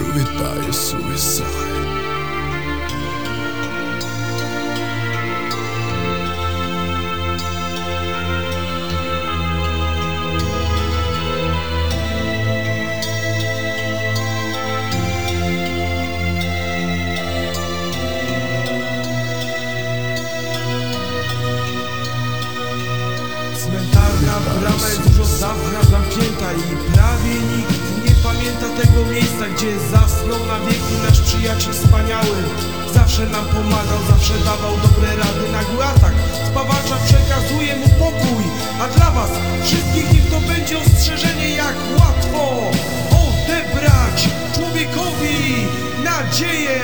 Wydaje suicide. Cmentarna brama jest już od dawna zamknięta i prawie nikt nie pamięta tego miejsca, gdzie zasnął na wieki nasz przyjaciel wspaniały. Zawsze nam pomagał, zawsze dawał dobre rady. Nagły atak spawacza przekazuje mu pokój, a dla was wszystkich niech to będzie ostrzeżenie, jak łatwo odebrać człowiekowi nadzieję.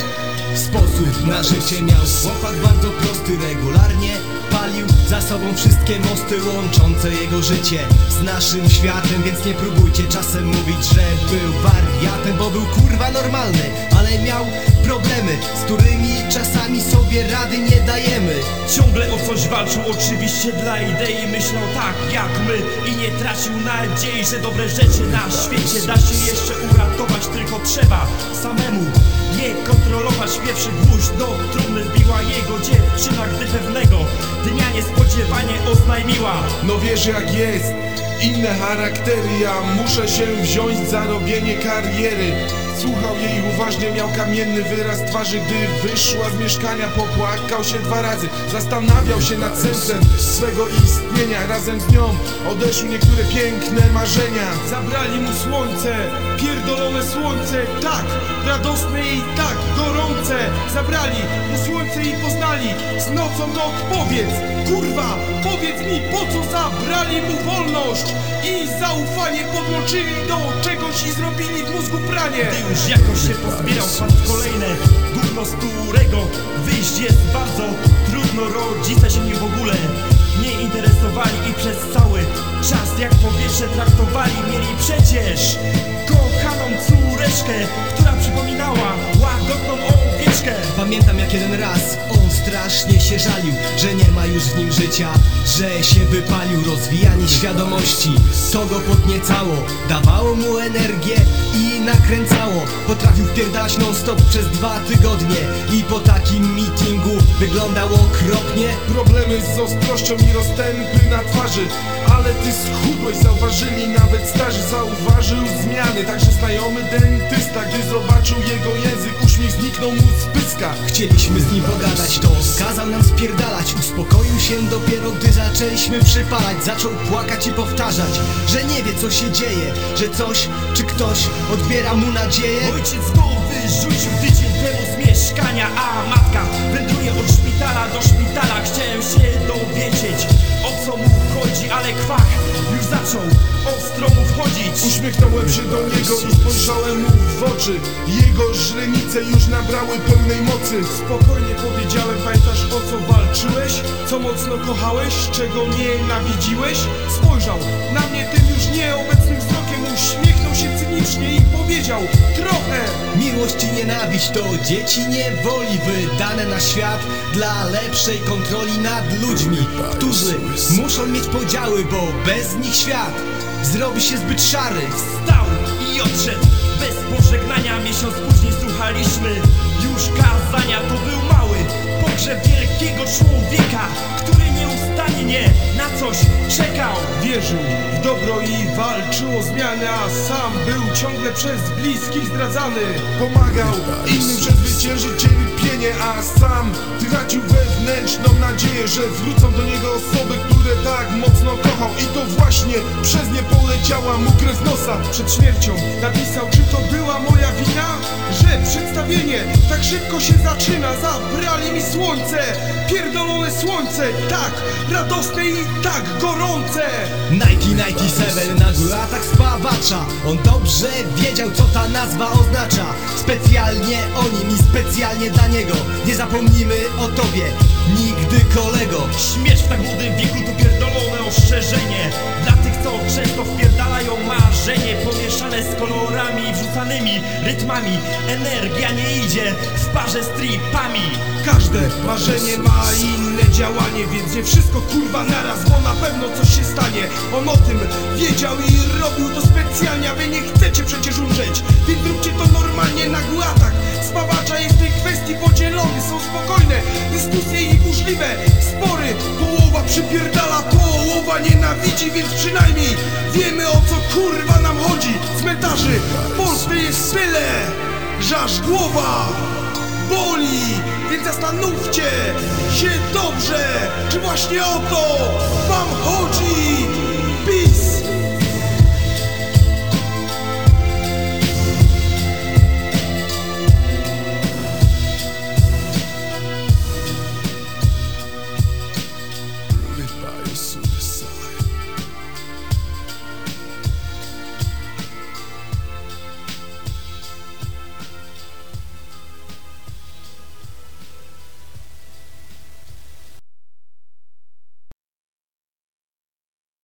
Sposób na życie miał chłopak bardzo prosty, regularnie palił za sobą wszystkie mosty łączące jego życie z naszym światem. Więc nie próbujcie czasem mówić, że był wariatem, bo był kurwa normalny, ale miał problemy, z którymi czasami sobie rady nie dajemy. Ciągle o coś walczył, oczywiście dla idei. Myślał tak jak my i nie tracił nadziei, że dobre rzeczy na świecie da się jeszcze uratować. Tylko trzeba samemu nie kontrolować. Pierwszy gwóźdź do trumny wbiła jego dziewczyna, gdy pewnego dnia niespodziewanie oznajmiła: No wiesz jak jest, inne charaktery, ja muszę się wziąć za robienie kariery. Słuchał jej uważnie, miał kamienny wyraz twarzy. Gdy wyszła z mieszkania, popłakał się 2 razy. Zastanawiał się nad sensem swego istnienia. Razem z nią odeszły niektóre piękne marzenia. Zabrali mu słońce, pierdolone słońce, tak radosne i tak gorące. Zabrali mu słońce i poznali z nocą, no odpowiedz, kurwa, powiedz mi, po co zabrali mu wolność i zaufanie, podłączyli do czegoś i zrobili w mózgu pranie. Gdy już jakoś się pozbierał, wpadł w kolejne gówno, z którego wyjść jest bardzo trudno. Rodzice się nim w ogóle nie interesowali i przez cały czas jak powietrze traktowali. Mieli przecież kochaną córeczkę, która przypominała łagodną owieczkę. Pamiętam jak jeden raz on strasznie się żalił, że nie ma już w nim życia, że się wypalił. Rozwijanie świadomości to go podniecało, dawało mu energię i nakręcało. Potrafił wpierdalać non stop przez 2 tygodnie i po takim meetingu wyglądał okropnie. Problemy z ostrością i roztępy na twarzy, ale ty schudłeś, zauważyli nawet starzy. Zauważył zmiany, także znajomy dentysta. Gdy zobaczył jego język, uśmiech zniknął mu z pyska. Chcieliśmy z nim pogadać, to kazał nam spierdalać. Uspokoił się dopiero gdy zaczęliśmy przypalać. Zaczął płakać i powtarzać, że nie wie co się dzieje, że coś czy ktoś odbiera mu nadzieję. Ojciec go wyrzucił tydzień temu z mieszkania, a matka wędruje od szpitala do szpitala. Chciałem się dowiedzieć, o co mu chodzi, ale kwach już zaczął ostro mu wchodzić. Uśmiechnąłem się do niego i spojrzałem mu w oczy. Jego źrenice już nabrały pełnej mocy. Spokojnie powiedziałem, pamiętasz o co walczyłeś? Co mocno kochałeś? Czego nienawidziłeś? Spojrzał na mnie tym już nieobecnym wzrokiem, uśmiechnął się cynicznie i powiedział: trochę. Miłość i nienawiść to dzieci niewoli wydane na świat dla lepszej kontroli nad ludźmi, którzy muszą mieć podziały, bo bez nich świat zrobi się zbyt szary. Wstał i odszedł bez pożegnania. Miesiąc później słuchaliśmy już kazania. To był mały pogrzeb wielkiego człowieka, który nieustannie na coś czekał. Wierzył w dobro i walczył o zmianę, a sam był ciągle przez bliskich zdradzany. Pomagał innym przezwyciężyć cierpienie, a sam tracił wewnętrzną nadzieję, że wrócą do niego osoby, które tak mocno kochał. I to właśnie przez nie poleciała mu krew z nosa. Przed śmiercią napisał: czy to była moja wina, że przedstawienie tak szybko się zaczyna. Zabrali mi słońce, pierdolone słońce, tak radosne i tak gorące. 1997, nagły atak spawacza. On dobrze wiedział co ta nazwa oznacza. Specjalnie o nim i specjalnie dla niego. Nie zapomnimy o tobie nigdy, kolego. Śmierć w tak młodym wieku to pierdolone ostrzeżenie dla tych, co często wpierdalają marzenie pomieszane z kolorami i wrzucanymi rytmami. Energia nie idzie w parze z tripami. Każde marzenie ma inne działanie, więc nie wszystko kurwa naraz, bo na pewno coś się stanie. On o tym wiedział i robił to specjalnie, a wy nie chcecie przecież umrzeć, więc róbcie to normalnie. możliwe spory. Połowa przypierdala, połowa nienawidzi, więc przynajmniej wiemy, o co kurwa nam chodzi. Cmentarzy w Polsce jest tyle, że aż głowa boli, więc zastanówcie się dobrze, czy właśnie o to wam chodzi. Peace!